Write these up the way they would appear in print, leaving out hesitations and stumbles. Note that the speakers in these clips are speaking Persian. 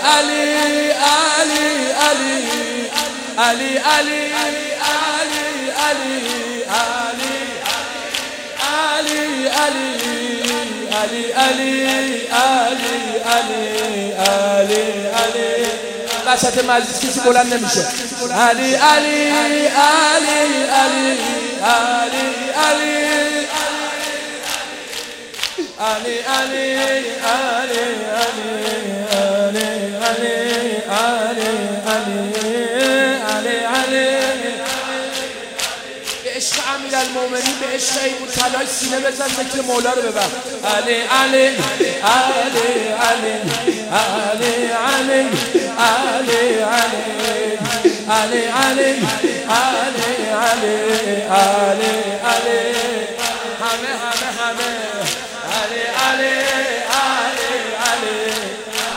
علی علی علی علی علی وسط مجلس کسی بلند نمیشه. علی علی علی علی علی علی علی علی به عشق امیرالمومنین، به عشق ایمون طلای سینه بزن، ذکر مولا رو ببر. علی علی علی علی علی علی علی علی علی علی علی همه علی علی علی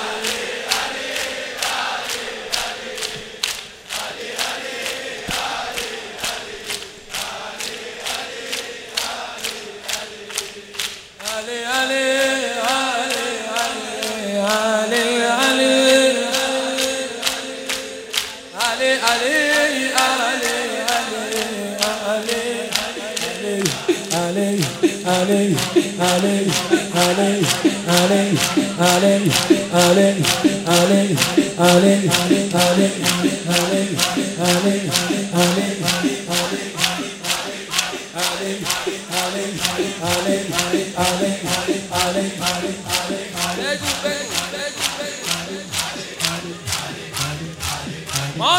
ما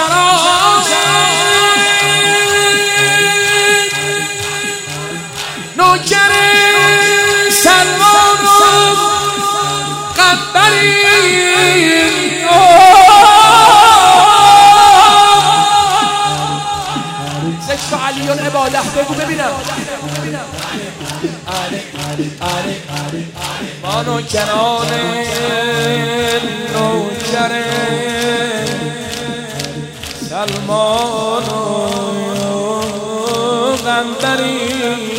نوکر سلمان و قنبریم، زشت و علیون عباده بگو ببینم. ما نوکران نوکر سلمان و قنبریم،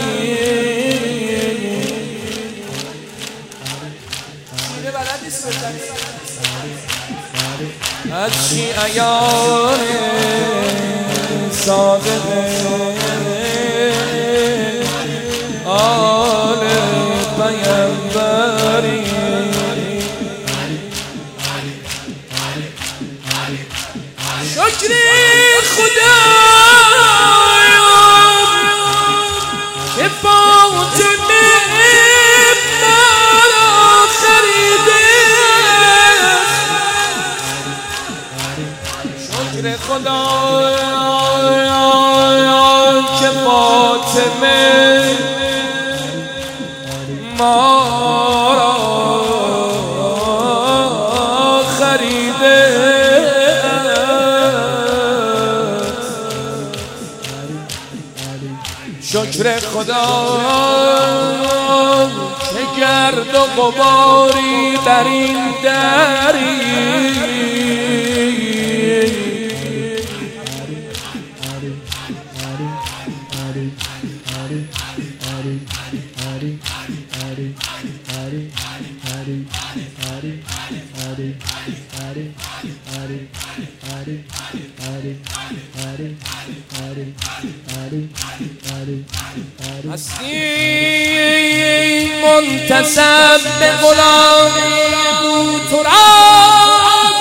از شیعیان صادق آل پیغمبری، شکر خدایا که فاطمه مرا خریده، شکر خدایا که فاطمه مرا خریده، شکر خدا که گرد و غباری بر این دری، هستی منتسب به غلامی بوتراب،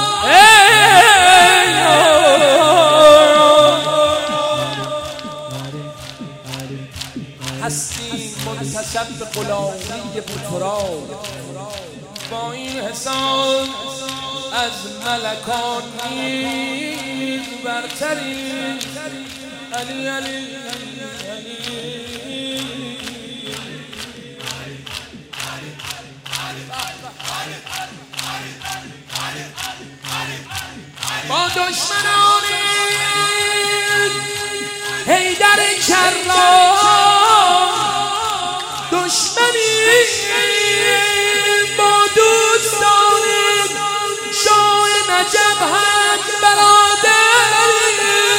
هستی منتسب به غلامی بوتراب، با این حساب از ملکان نیز برتری. علی علی با دشمنان حیدر کرام دشمنی، با دوستان شاه نجف هم برادر،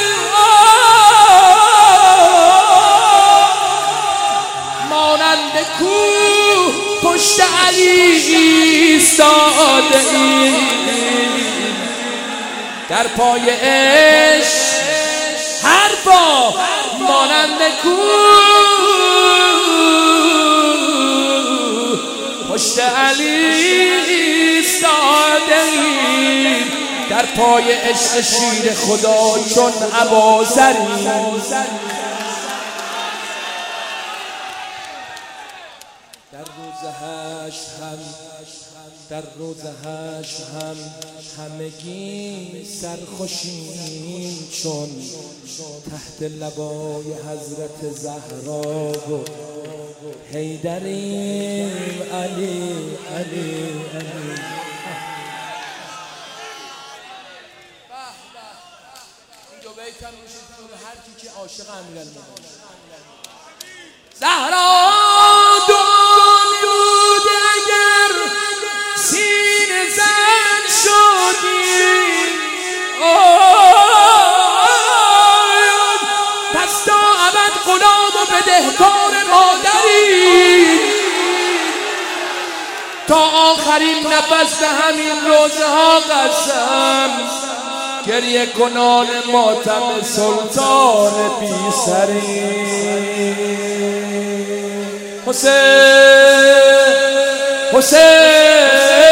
مانند کوه پشت علی ایستاده. در پای عشق هر با مانند کوه پشت علی ایستاده‌ایم در پای عشق شیر خدا چون ابازری در روز حشر هم همگی سرخوشیم چون تحت لبای حضرت زهرا و حیدریم علی علی علی. این دو بیت هم میشه هر کی که عاشق امیرالمومنین زهرا بدهکار مادری تا آخرین نفس به همین روزها قسم گریه کنان ماتم سلطان بی سری حسین حسین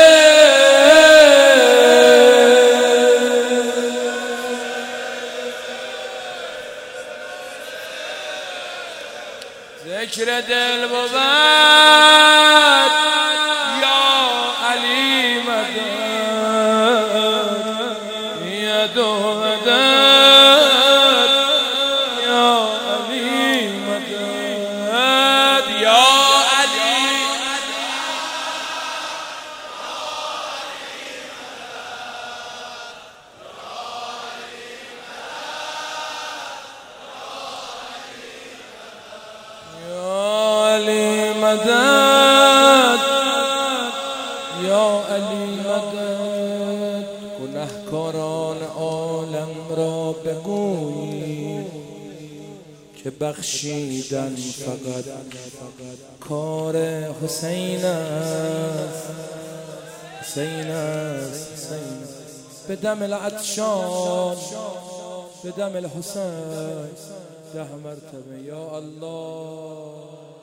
ذکر دل بود یا علی مدد یا دو مدد یا علی مدد یا علی مدد یا علی مدد. گنهکاران عالم را بگویی که بخشیدن فقط کار حسین است حسین است حسین است. به دم العطشان به دم الحسین 10 مرتبه یا الله.